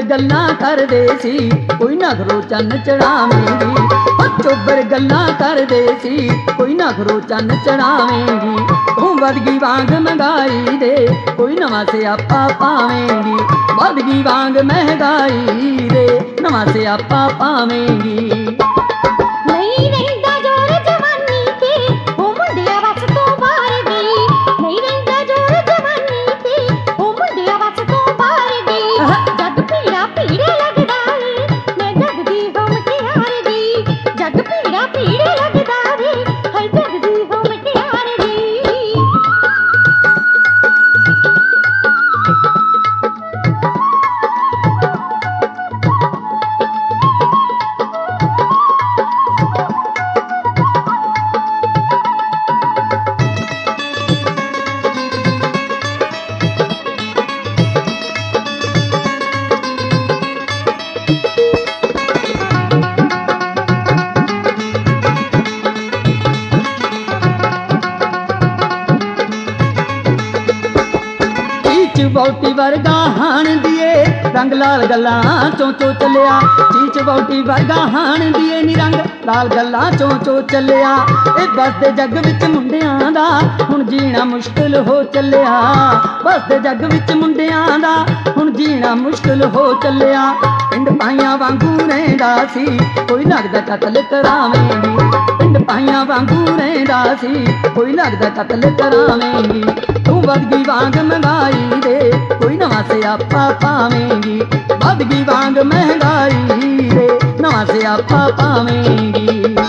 गल्लां करदे सी कोई ना घरों चन्न चढ़ावेंगी। चोबर गल्लां करदे सी कोई ना घरों चन्न चढ़ावेंगी। तू वधगी वांग महंगाई दे कोई नवां सियापा पावेंगी। वधगी वांग महंगाई दे नवां सियापा पावेंगी। बौटी वर्गा हाण दिए रंग लाल गल्लां चों चो चलिया। चीच बौटी वर्गा हाण दिए नी रंग लाल गल्लां चों चो चलिया। ए बसदे जग विच मुंडियां दा हुण जीना मुश्किल हो चलिया। बसदे जग विच मुंडियां दा हुण जीना मुश्किल हो चलिया। पिंड पाइयां वांगू रहिंदा सी कोई लगदा कतल करावेंगी। पिंड पाइयां वांगू रहिंदा सी कोई लगदा कतल करावेंगी। तू वधगी वांग महंगाई दे कोई नवां सियापा पावेंगी। वधगी वांग महंगाई दे नवां सियापा पावेंगी।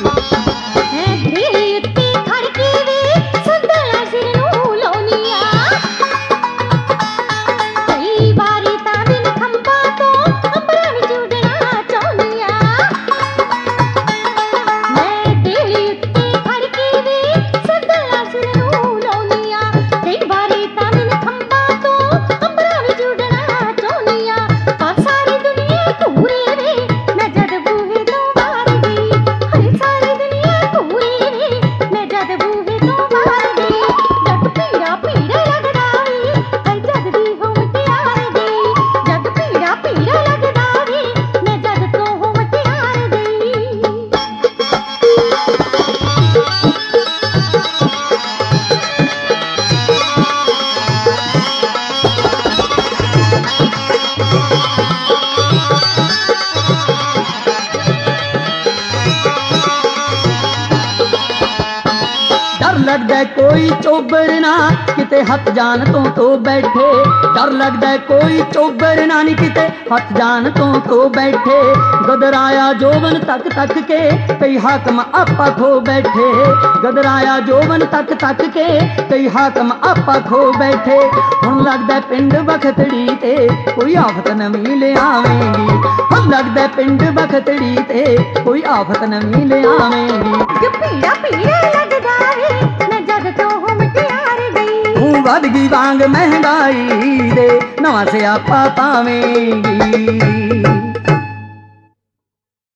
लगदा कोई चोबर ना किते हथ जान तो बैठे। डर लगदा कोई चोबर ना नी किते हथ जान तो बैठे। गदराया जोवन तक तक के कई हाकम आपा खो बैठे। गदराया जोवन तक तक के कई हाकम आपा खो बैठे। हुण लगदा पिंड बखतड़ी ते कोई आफत नवीं ले आवेंगी। हुण लगदा पिंड बखतड़ी ते कोई आफत नवीं ले आवेंगी। पीड़ा पीड़ा लगदा वे मैं जद तो हूं मुटियार गई। तू वधगी वांग महंगाई दे नवां सियापा पावेंगी।